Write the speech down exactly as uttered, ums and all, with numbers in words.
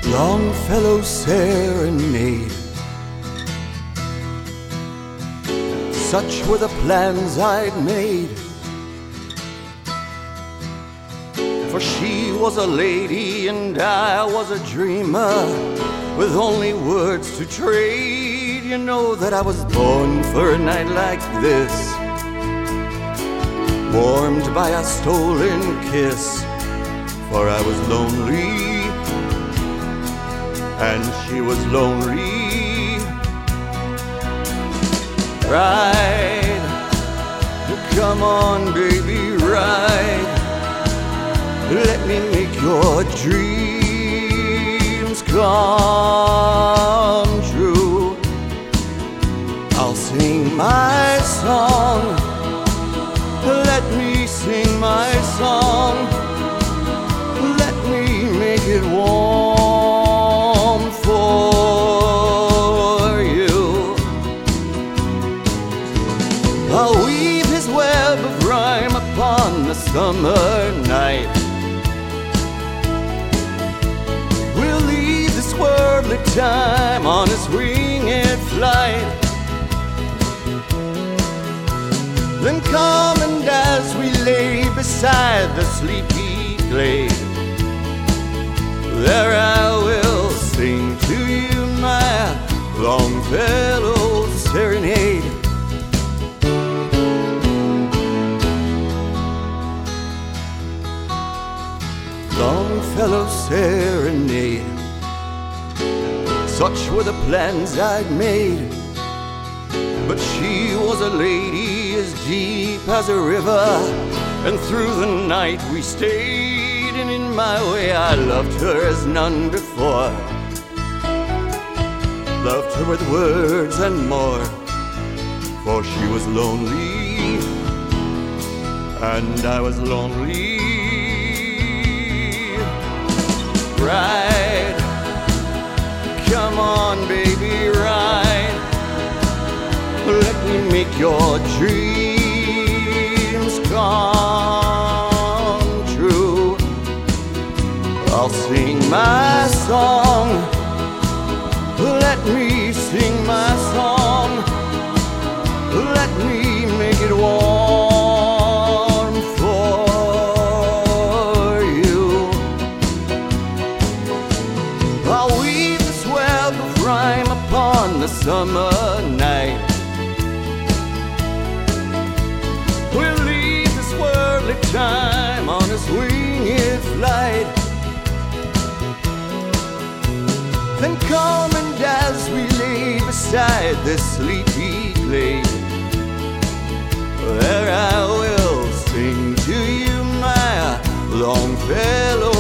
Longfellow serenade. Such were the plans I'd made, for she was a lady and I was a dreamer, with only words to trade. You know that I was born for a night like this, warmed by a stolen kiss. For I was lonely and she was lonely. Ride, come on baby, ride. Let me make your dreams come true. I'll sing my song, let me sing my song. Let me make it warm for you. I'll weave his web of rhyme upon the summer night. We'll leave this worldly time on its winged flight. Then come and as we lay beside the sleepy glade, there I will sing to you my Longfellow serenade. Longfellow serenade. Such were the plans I'd made, but she was a lady as deep as a river, and through the night we stayed, and in my way I loved her as none before. Loved her with words and more, for she was lonely and I was lonely. Ride, come on baby, ride. Let me make your dreams come true. I'll sing my song, let me sing my song. Let me make it warm for you. I'll weave this web of rhyme upon the summer night. We'll leave this worldly time on its winged flight. Then come and as we lay beside this sleepy glade, there I will sing to you my Longfellow